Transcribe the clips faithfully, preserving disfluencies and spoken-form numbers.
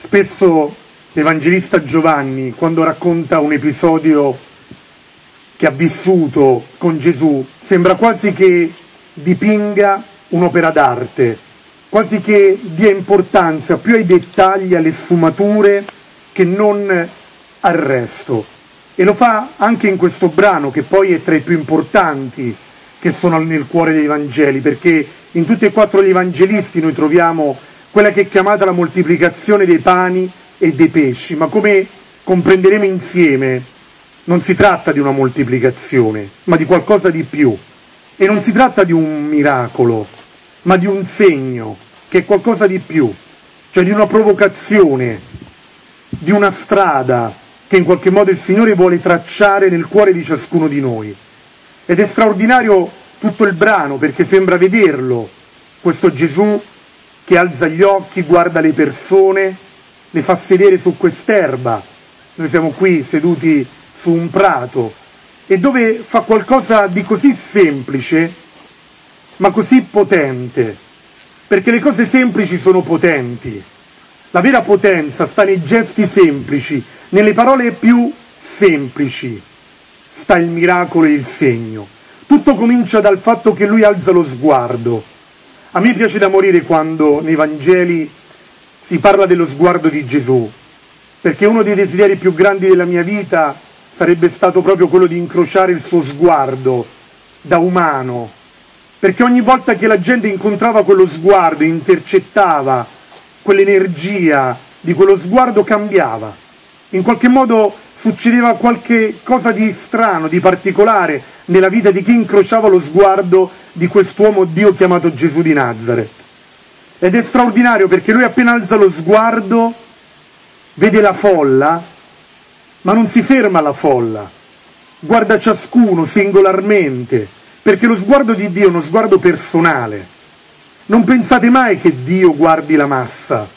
Spesso l'Evangelista Giovanni, quando racconta un episodio che ha vissuto con Gesù, sembra quasi che dipinga un'opera d'arte, quasi che dia importanza più ai dettagli, alle sfumature, che non al resto. E lo fa anche in questo brano, che poi è tra i più importanti che sono nel cuore dei Vangeli, perché in tutti e quattro gli Evangelisti noi troviamo quella che è chiamata la moltiplicazione dei pani e dei pesci, ma come comprenderemo insieme non si tratta di una moltiplicazione, ma di qualcosa di più. E non si tratta di un miracolo, ma di un segno, che è qualcosa di più, cioè di una provocazione, di una strada che in qualche modo il Signore vuole tracciare nel cuore di ciascuno di noi. Ed è straordinario tutto il brano, perché sembra vederlo, questo Gesù che alza gli occhi, guarda le persone, le fa sedere su quest'erba. Noi siamo qui seduti su un prato, e dove fa qualcosa di così semplice, ma così potente, perché le cose semplici sono potenti. La vera potenza sta nei gesti semplici, nelle parole più semplici, sta il miracolo e il segno. Tutto comincia dal fatto che lui alza lo sguardo. A me piace da morire quando nei Vangeli si parla dello sguardo di Gesù, perché uno dei desideri più grandi della mia vita sarebbe stato proprio quello di incrociare il suo sguardo da umano, perché ogni volta che la gente incontrava quello sguardo, intercettava quell'energia di quello sguardo, cambiava. In qualche modo succedeva qualche cosa di strano, di particolare nella vita di chi incrociava lo sguardo di quest'uomo Dio chiamato Gesù di Nazaret. Ed è straordinario perché lui appena alza lo sguardo vede la folla, ma non si ferma alla folla, guarda ciascuno singolarmente, perché lo sguardo di Dio è uno sguardo personale. Non pensate mai che Dio guardi la massa.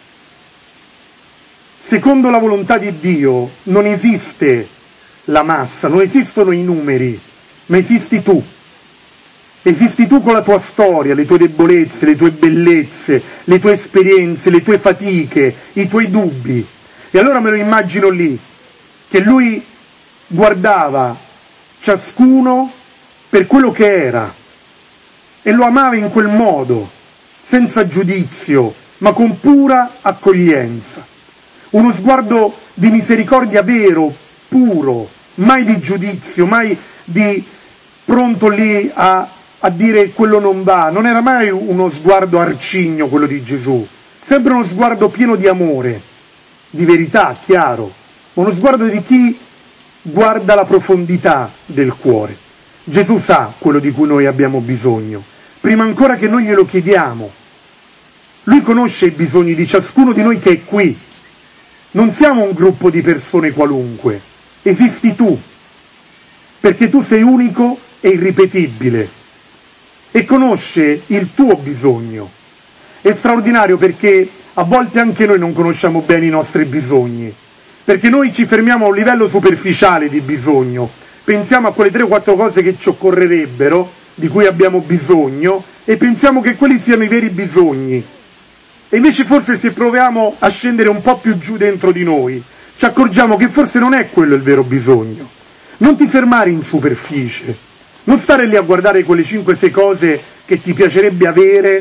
Secondo la volontà di Dio non esiste la massa, non esistono i numeri, ma esisti tu. Esisti tu con la tua storia, le tue debolezze, le tue bellezze, le tue esperienze, le tue fatiche, i tuoi dubbi. E allora me lo immagino lì, che lui guardava ciascuno per quello che era e lo amava in quel modo, senza giudizio, ma con pura accoglienza. Uno sguardo di misericordia vero, puro, mai di giudizio, mai di pronto lì a, a dire quello non va. Non era mai uno sguardo arcigno quello di Gesù, sempre uno sguardo pieno di amore, di verità, chiaro, uno sguardo di chi guarda la profondità del cuore. Gesù sa quello di cui noi abbiamo bisogno, prima ancora che noi glielo chiediamo. Lui conosce i bisogni di ciascuno di noi che è qui. Non siamo un gruppo di persone qualunque, esisti tu, perché tu sei unico e irripetibile e conosce il tuo bisogno. È straordinario perché a volte anche noi non conosciamo bene i nostri bisogni, perché noi ci fermiamo a un livello superficiale di bisogno, pensiamo a quelle tre o quattro cose che ci occorrerebbero, di cui abbiamo bisogno, e pensiamo che quelli siano i veri bisogni. E invece forse se proviamo a scendere un po' più giù dentro di noi, ci accorgiamo che forse non è quello il vero bisogno. Non ti fermare in superficie, non stare lì a guardare quelle cinque sei cose che ti piacerebbe avere,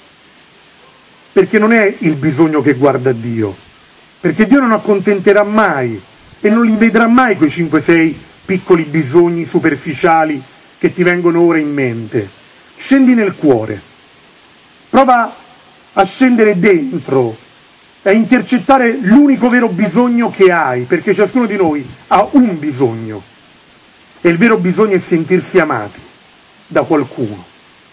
perché non è il bisogno che guarda Dio, perché Dio non accontenterà mai e non li vedrà mai quei cinque sei piccoli bisogni superficiali che ti vengono ora in mente. Scendi nel cuore, prova a scendere dentro e a intercettare l'unico vero bisogno che hai, perché ciascuno di noi ha un bisogno, e il vero bisogno è sentirsi amati da qualcuno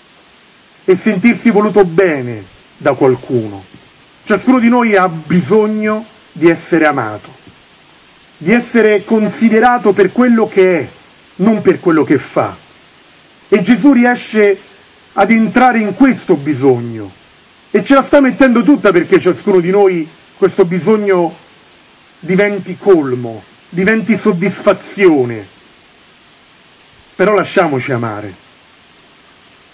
e sentirsi voluto bene da qualcuno. Ciascuno di noi ha bisogno di essere amato, di essere considerato per quello che è, non per quello che fa. E Gesù riesce ad entrare in questo bisogno e ce la sta mettendo tutta perché ciascuno di noi questo bisogno diventi colmo, diventi soddisfazione. Però lasciamoci amare.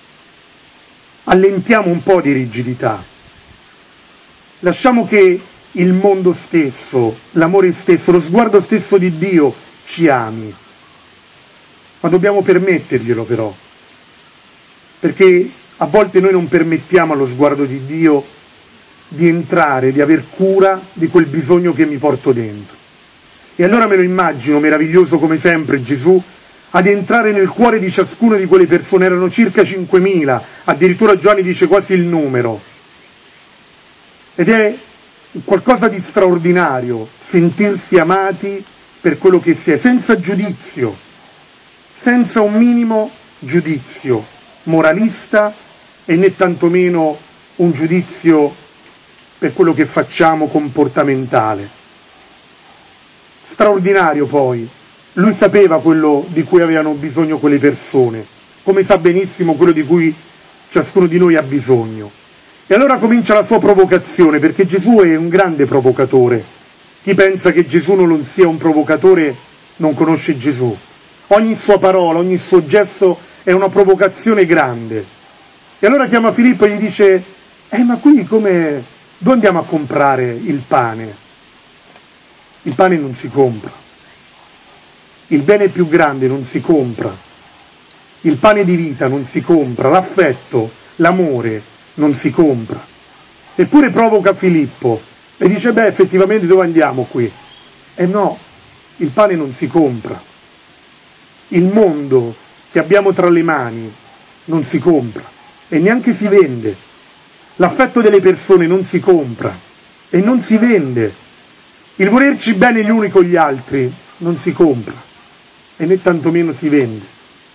Allentiamo un po' di rigidità. Lasciamo che il mondo stesso, l'amore stesso, lo sguardo stesso di Dio ci ami. Ma dobbiamo permetterglielo però, perché a volte noi non permettiamo allo sguardo di Dio di entrare, di aver cura di quel bisogno che mi porto dentro. E allora me lo immagino meraviglioso come sempre Gesù ad entrare nel cuore di ciascuna di quelle persone, erano circa cinquemila, addirittura Giovanni dice quasi il numero. Ed è qualcosa di straordinario sentirsi amati per quello che si è, senza giudizio, senza un minimo giudizio moralista e né tantomeno un giudizio per quello che facciamo comportamentale. Straordinario poi, lui sapeva quello di cui avevano bisogno quelle persone, come sa benissimo quello di cui ciascuno di noi ha bisogno. E allora comincia la sua provocazione, perché Gesù è un grande provocatore. Chi pensa che Gesù non sia un provocatore non conosce Gesù. Ogni sua parola, ogni suo gesto è una provocazione grande. E allora chiama Filippo e gli dice, eh ma qui come, dove andiamo a comprare il pane? Il pane non si compra. Il bene più grande non si compra. Il pane di vita non si compra. L'affetto, l'amore non si compra. Eppure provoca Filippo e dice, beh, effettivamente dove andiamo qui? E no, il pane non si compra. Il mondo che abbiamo tra le mani non si compra e neanche si vende. L'affetto delle persone non si compra e non si vende. Il volerci bene gli uni con gli altri non si compra e né tantomeno si vende.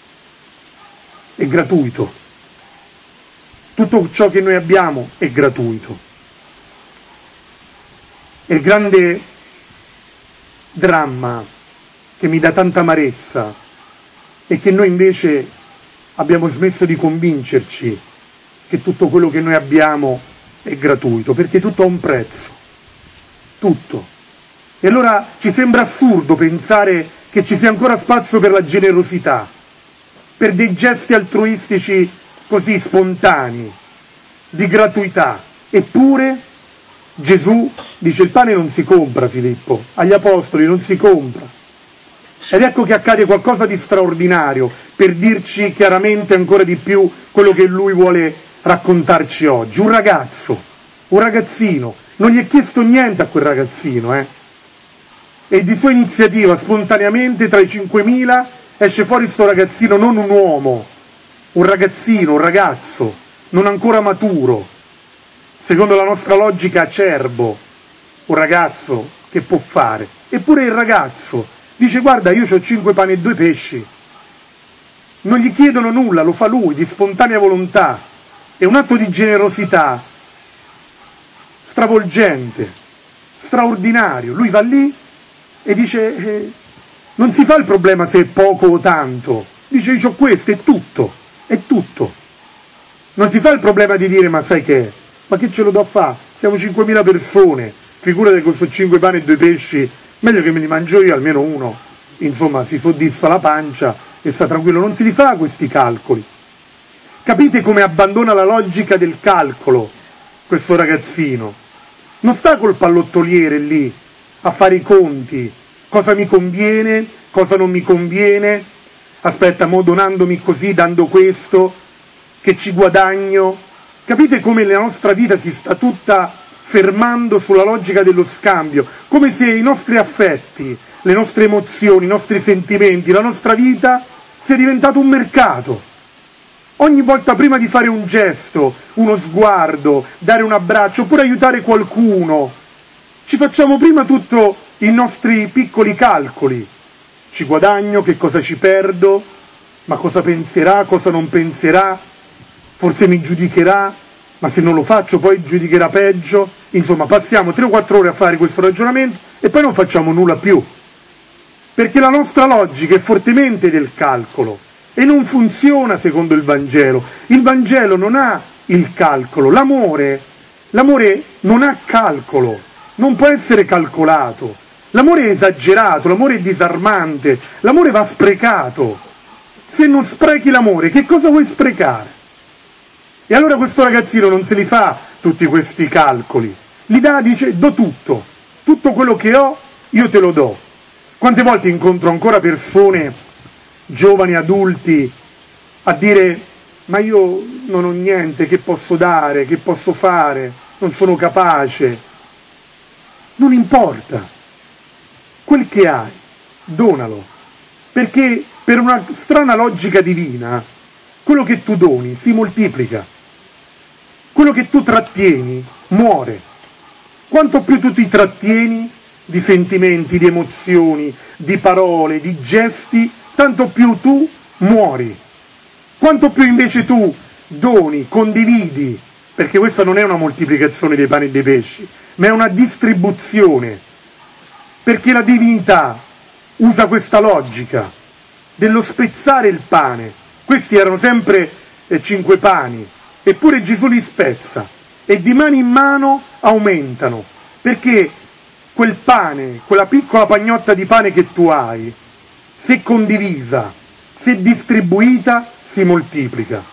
È gratuito. Tutto ciò che noi abbiamo è gratuito. E il grande dramma che mi dà tanta amarezza è che noi invece abbiamo smesso di convincerci che tutto quello che noi abbiamo è gratuito, perché tutto ha un prezzo. Tutto. E allora ci sembra assurdo pensare che ci sia ancora spazio per la generosità, per dei gesti altruistici così spontanei, di gratuità. Eppure Gesù dice il pane non si compra, Filippo, agli apostoli non si compra. Ed ecco che accade qualcosa di straordinario per dirci chiaramente ancora di più quello che lui vuole raccontarci oggi. Un ragazzo, un ragazzino, non gli è chiesto niente a quel ragazzino, eh? E di sua iniziativa, spontaneamente, tra i cinquemila esce fuori sto ragazzino, non un uomo, un ragazzino, un ragazzo, non ancora maturo, secondo la nostra logica acerbo, un ragazzo che può fare. Eppure il ragazzo dice, guarda, io ho cinque pani e due pesci. Non gli chiedono nulla, lo fa lui, di spontanea volontà. È un atto di generosità stravolgente, straordinario. Lui va lì e dice, eh, non si fa il problema se è poco o tanto, dice io ho questo, è tutto, è tutto. Non si fa il problema di dire, ma sai che, ma che ce lo do a fare? Siamo cinquemila persone, figurate con questi cinque pani e due pesci, meglio che me li mangio io, almeno uno, insomma, si soddisfa la pancia e sta tranquillo, non si li fa questi calcoli. Capite come abbandona la logica del calcolo questo ragazzino? Non sta col pallottoliere lì a fare i conti, cosa mi conviene, cosa non mi conviene, aspetta, mo donandomi così, dando questo, che ci guadagno. Capite come la nostra vita si sta tutta fermando sulla logica dello scambio, come se i nostri affetti, le nostre emozioni, i nostri sentimenti, la nostra vita sia diventato un mercato. Ogni volta prima di fare un gesto, uno sguardo, dare un abbraccio, oppure aiutare qualcuno, ci facciamo prima tutto i nostri piccoli calcoli. Ci guadagno, che cosa ci perdo, ma cosa penserà, cosa non penserà, forse mi giudicherà, ma se non lo faccio poi giudicherà peggio. Insomma, passiamo tre o quattro ore a fare questo ragionamento e poi non facciamo nulla più. Perché la nostra logica è fortemente del calcolo e non funziona secondo il Vangelo. Il Vangelo non ha il calcolo, l'amore, l'amore non ha calcolo, non può essere calcolato. L'amore è esagerato, l'amore è disarmante, l'amore va sprecato. Se non sprechi l'amore, che cosa vuoi sprecare? E allora questo ragazzino non se li fa tutti questi calcoli, Li dà, dice, do tutto, tutto quello che ho io te lo do. Quante volte incontro ancora persone, giovani, adulti, a dire, ma io non ho niente, che posso dare, che posso fare, non sono capace. Non importa, quel che hai, donalo, perché per una strana logica divina, quello che tu doni si moltiplica, quello che tu trattieni muore. Quanto più tu ti trattieni di sentimenti, di emozioni, di parole, di gesti, tanto più tu muori. Quanto più invece tu doni, condividi, perché questa non è una moltiplicazione dei pani e dei pesci, ma è una distribuzione, perché la divinità usa questa logica dello spezzare il pane. Questi erano sempre eh, cinque pani, eppure Gesù li spezza e di mano in mano aumentano, perché quel pane, quella piccola pagnotta di pane che tu hai, se condivisa, se distribuita, si moltiplica.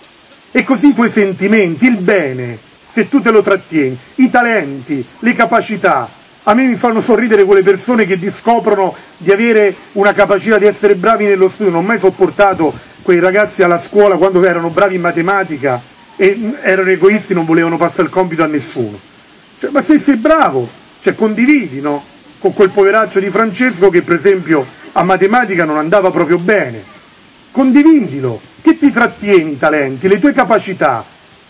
E così i tuoi sentimenti, il bene, se tu te lo trattieni, i talenti, le capacità. A me mi fanno sorridere quelle persone che scoprono di avere una capacità di essere bravi nello studio. Non ho mai sopportato quei ragazzi alla scuola quando erano bravi in matematica e erano egoisti, non volevano passare il compito a nessuno. Cioè, ma se sei bravo, cioè condividi, no? Con quel poveraccio di Francesco che per esempio a matematica non andava proprio bene. Condividilo, che ti trattieni i talenti, le tue capacità.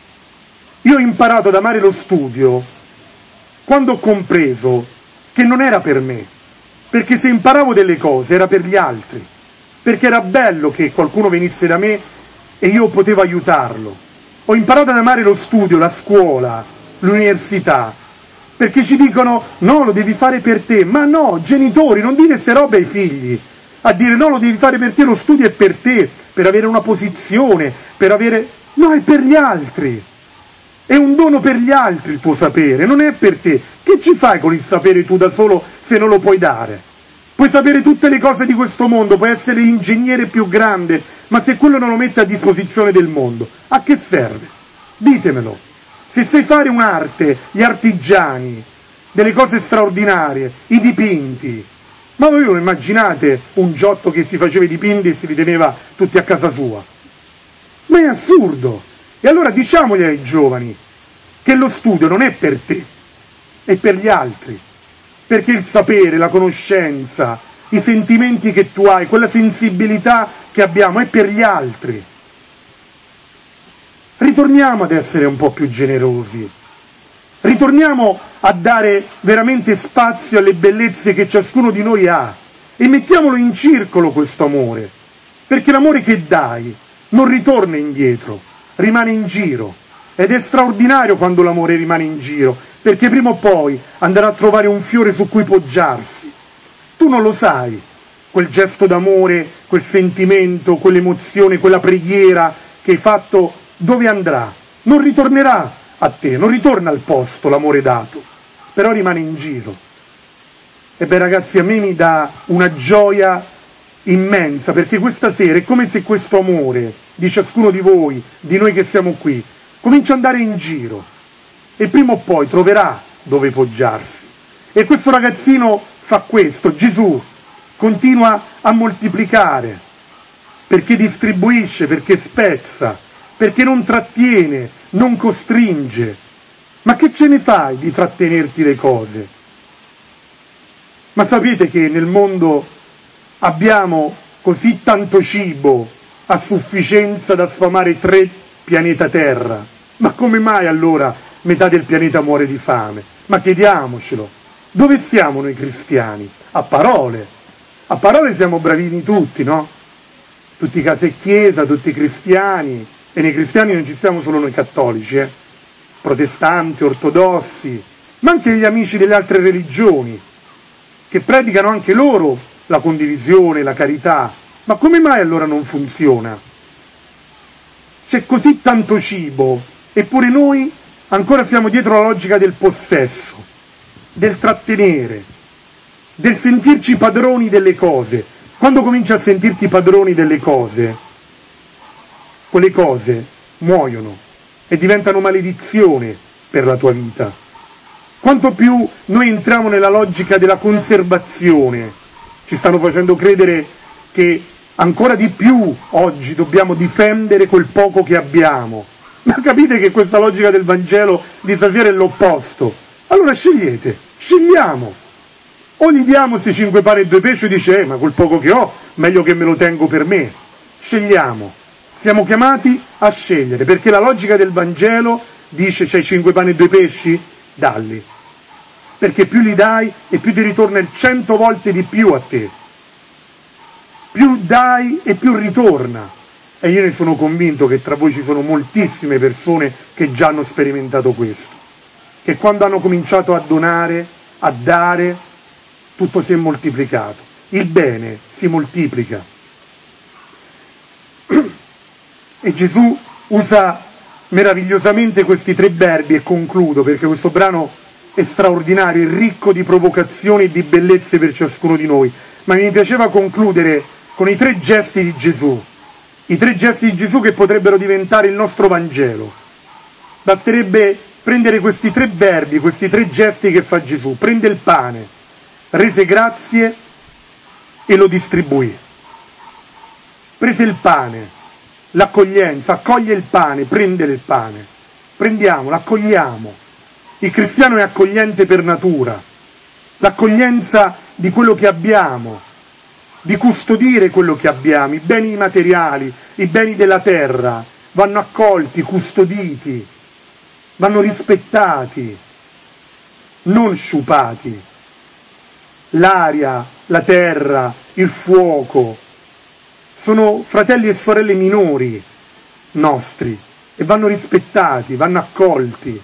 Io ho imparato ad amare lo studio quando ho compreso che non era per me, perché se imparavo delle cose era per gli altri, perché era bello che qualcuno venisse da me e io potevo aiutarlo. Ho imparato ad amare lo studio, la scuola, l'università, perché ci dicono no, lo devi fare per te. Ma no, genitori, non dite queste robe ai figli, a dire no, lo devi fare per te, lo studio è per te, per avere una posizione, per avere... No, è per gli altri. È un dono per gli altri il tuo sapere, non è per te. Che ci fai con il sapere tu da solo se non lo puoi dare? Puoi sapere tutte le cose di questo mondo, puoi essere l'ingegnere più grande, ma se quello non lo mette a disposizione del mondo, a che serve? Ditemelo. Se sai fare un'arte, gli artigiani, delle cose straordinarie, i dipinti, ma voi non immaginate un Giotto che si faceva i dipinti e si li teneva tutti a casa sua? Ma è assurdo! E allora diciamogli ai giovani che lo studio non è per te, è per gli altri, perché il sapere, la conoscenza, i sentimenti che tu hai, quella sensibilità che abbiamo è per gli altri. Ritorniamo ad essere un po' più generosi, ritorniamo a dare veramente spazio alle bellezze che ciascuno di noi ha e mettiamolo in circolo questo amore, perché l'amore che dai non ritorna indietro, rimane in giro, ed è straordinario quando l'amore rimane in giro, perché prima o poi andrà a trovare un fiore su cui poggiarsi. Tu non lo sai, quel gesto d'amore, quel sentimento, quell'emozione, quella preghiera che hai fatto, dove andrà? Non ritornerà a te, non ritorna al posto l'amore dato, però rimane in giro. E beh ragazzi, a me mi dà una gioia immensa, perché questa sera è come se questo amore di ciascuno di voi, di noi che siamo qui, comincia ad andare in giro e prima o poi troverà dove poggiarsi. E questo ragazzino fa questo, Gesù continua a moltiplicare, perché distribuisce, perché spezza, perché non trattiene, non costringe. Ma che ce ne fai di trattenerti le cose? Ma sapete che nel mondo abbiamo così tanto cibo a sufficienza da sfamare tre pianeta Terra? Ma come mai allora metà del pianeta muore di fame? Ma chiediamocelo. Dove stiamo noi cristiani? A parole. A parole siamo bravini tutti, no? Tutti casa e chiesa, tutti cristiani. E nei cristiani non ci stiamo solo noi cattolici, eh? Protestanti, ortodossi, ma anche gli amici delle altre religioni, che predicano anche loro la condivisione, la carità. Ma come mai allora non funziona? C'è così tanto cibo, eppure noi ancora siamo dietro la logica del possesso, del trattenere, del sentirci padroni delle cose. Quando cominci a sentirti padroni delle cose, quelle cose muoiono e diventano maledizione per la tua vita. quanto più noi entriamo nella logica della conservazione, ci stanno facendo credere che ancora di più oggi dobbiamo difendere quel poco che abbiamo. Ma capite che questa logica del Vangelo di stasera è l'opposto? Allora scegliete, scegliamo. O gli diamo questi cinque pani e due pesci e dice, eh, ma quel poco che ho, meglio che me lo tengo per me. Scegliamo. Siamo chiamati a scegliere, perché la logica del Vangelo dice, c'hai cinque pani e due pesci? Dalli. Perché più li dai e più ti ritorna il cento volte di più a te. Più dai e più ritorna. E io ne sono convinto che tra voi ci sono moltissime persone che già hanno sperimentato questo. Che quando hanno cominciato a donare, a dare, tutto si è moltiplicato. Il bene si moltiplica. E Gesù usa meravigliosamente questi tre verbi, e concludo perché questo brano è straordinario, è ricco di provocazioni e di bellezze per ciascuno di noi, ma mi piaceva concludere con i tre gesti di Gesù, i tre gesti di Gesù che potrebbero diventare il nostro Vangelo. Basterebbe prendere questi tre verbi, questi tre gesti che fa Gesù. Prende il pane, rese grazie e lo distribuì. Prese il pane, l'accoglienza, accoglie il pane, prende il pane, prendiamolo, accogliamo. Il cristiano è accogliente per natura, l'accoglienza di quello che abbiamo, di custodire quello che abbiamo, i beni materiali, i beni della terra, vanno accolti, custoditi, vanno rispettati, non sciupati. L'aria, la terra, il fuoco, sono fratelli e sorelle minori nostri e vanno rispettati, vanno accolti,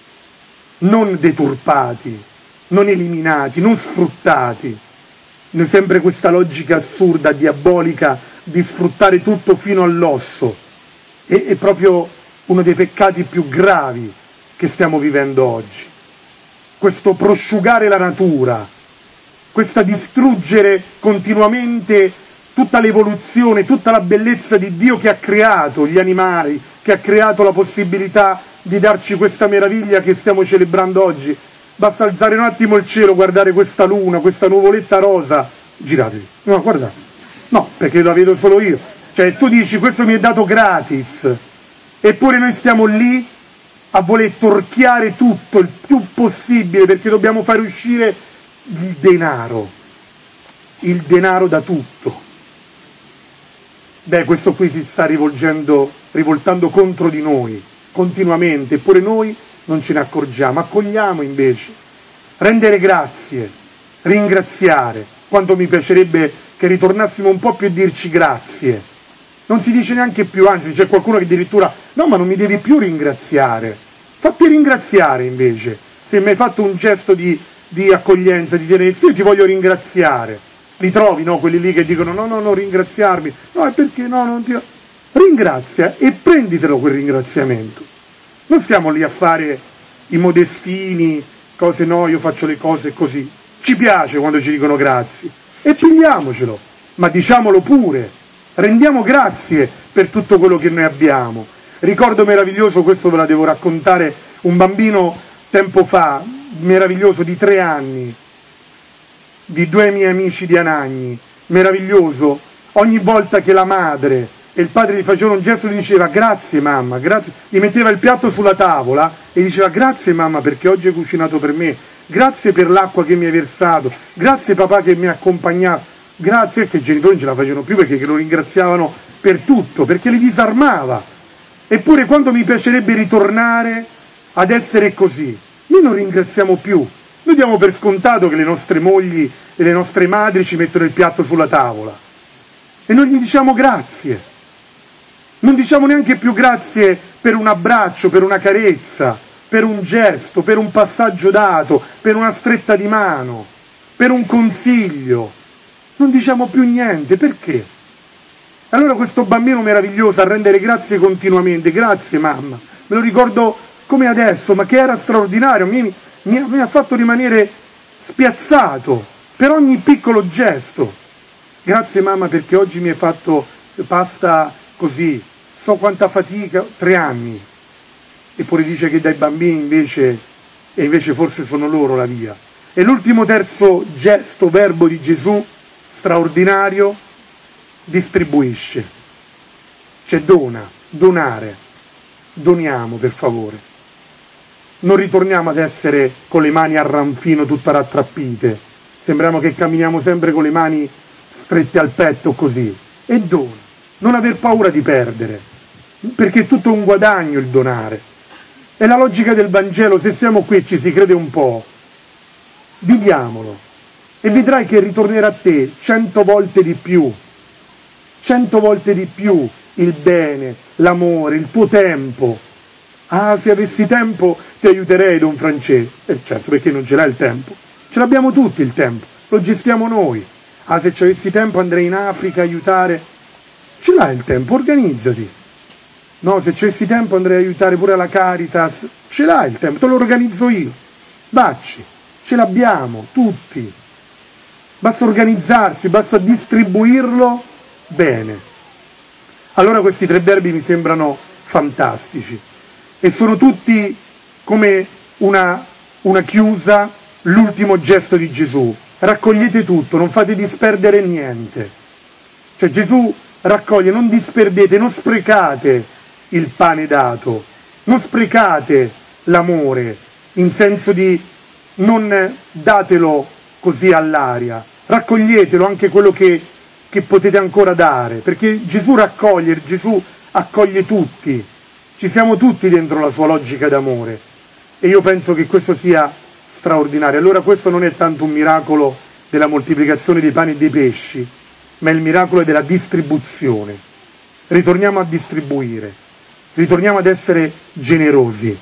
non deturpati, non eliminati, non sfruttati. Noi sempre questa logica assurda, diabolica, di sfruttare tutto fino all'osso. È, è proprio uno dei peccati più gravi che stiamo vivendo oggi. Questo prosciugare la natura, questa distruggere continuamente tutta l'evoluzione, tutta la bellezza di Dio che ha creato gli animali, che ha creato la possibilità di darci questa meraviglia che stiamo celebrando oggi. Basta alzare un attimo il cielo, guardare questa luna, questa nuvoletta rosa, giratevi, no, guardate, no, perché la vedo solo io, cioè tu dici questo mi è dato gratis, eppure noi stiamo lì a voler torchiare tutto il più possibile perché dobbiamo fare uscire il denaro, il denaro da tutto. Beh, questo qui si sta rivolgendo, rivoltando contro di noi continuamente, eppure noi non ce ne accorgiamo. Accogliamo invece, rendere grazie, ringraziare. Quanto mi piacerebbe che ritornassimo un po' più a dirci grazie. Non si dice neanche più, anzi c'è qualcuno che addirittura no, ma non mi devi più ringraziare. Fatti ringraziare invece. Se mi hai fatto un gesto di, di accoglienza, di tenerezza, io ti voglio ringraziare. Li trovi, no? Quelli lì che dicono no, no, non ringraziarmi. No, è perché no, non ti... Ringrazia e prenditelo quel ringraziamento. Non stiamo lì a fare i modestini, cose no, io faccio le cose così. Ci piace quando ci dicono grazie. E prendiamocelo, ma diciamolo pure. Rendiamo grazie per tutto quello che noi abbiamo. Ricordo meraviglioso, questo ve la devo raccontare, un bambino tempo fa, meraviglioso, di tre anni, di due miei amici di Anagni, meraviglioso, ogni volta che la madre e il padre gli facevano un gesto gli diceva grazie mamma, grazie, gli metteva il piatto sulla tavola e diceva grazie mamma perché oggi hai cucinato per me, grazie per l'acqua che mi hai versato, grazie papà che mi ha accompagnato, grazie, che i genitori non ce la facevano più perché lo ringraziavano per tutto, perché li disarmava. Eppure quando mi piacerebbe ritornare ad essere così, noi non ringraziamo più. Noi diamo per scontato che le nostre mogli e le nostre madri ci mettono il piatto sulla tavola e non gli diciamo grazie, non diciamo neanche più grazie per un abbraccio, per una carezza, per un gesto, per un passaggio dato, per una stretta di mano, per un consiglio, non diciamo più niente. Perché? Allora questo bambino meraviglioso a rendere grazie continuamente, grazie mamma, me lo ricordo come adesso, ma che era straordinario, mi Mi ha, mi ha fatto rimanere spiazzato per ogni piccolo gesto. Grazie mamma perché oggi mi hai fatto pasta così, so quanta fatica, tre anni. Eppure dice che dai bambini invece e invece forse sono loro la via. E l'ultimo terzo gesto, verbo di Gesù, straordinario, distribuisce. Cioè dona, donare, doniamo per favore. Non ritorniamo ad essere con le mani a ranfino tutta rattrappite, sembriamo che camminiamo sempre con le mani strette al petto così, e dona, non aver paura di perdere, perché è tutto un guadagno il donare. È la logica del Vangelo, se siamo qui e ci si crede un po', viviamolo, e vedrai che ritornerà a te cento volte di più, cento volte di più il bene, l'amore, il tuo tempo. Ah, se avessi tempo ti aiuterei, Don Francesco. E certo, perché non ce l'hai il tempo? Ce l'abbiamo tutti il tempo, lo gestiamo noi. Ah, se ci avessi tempo andrei in Africa a aiutare. Ce l'hai il tempo, organizzati. No, se ci avessi tempo andrei a aiutare pure la Caritas. Ce l'hai il tempo, te lo organizzo io. Vacci, ce l'abbiamo, tutti. Basta organizzarsi, basta distribuirlo bene. Allora questi tre verbi mi sembrano fantastici. E sono tutti come una, una chiusa, l'ultimo gesto di Gesù. Raccogliete tutto, non fate disperdere niente. Cioè Gesù raccoglie, non disperdete, non sprecate il pane dato, non sprecate l'amore, in senso di non datelo così all'aria, raccoglietelo anche quello che, che potete ancora dare, perché Gesù raccoglie, Gesù accoglie tutti, ci siamo tutti dentro la sua logica d'amore, e io penso che questo sia straordinario. Allora questo non è tanto un miracolo della moltiplicazione dei pani e dei pesci, ma è il miracolo della distribuzione. Ritorniamo a distribuire, ritorniamo ad essere generosi,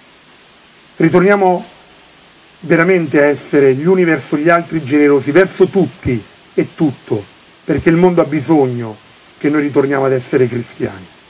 ritorniamo veramente a essere gli uni verso gli altri generosi, verso tutti e tutto, perché il mondo ha bisogno che noi ritorniamo ad essere cristiani.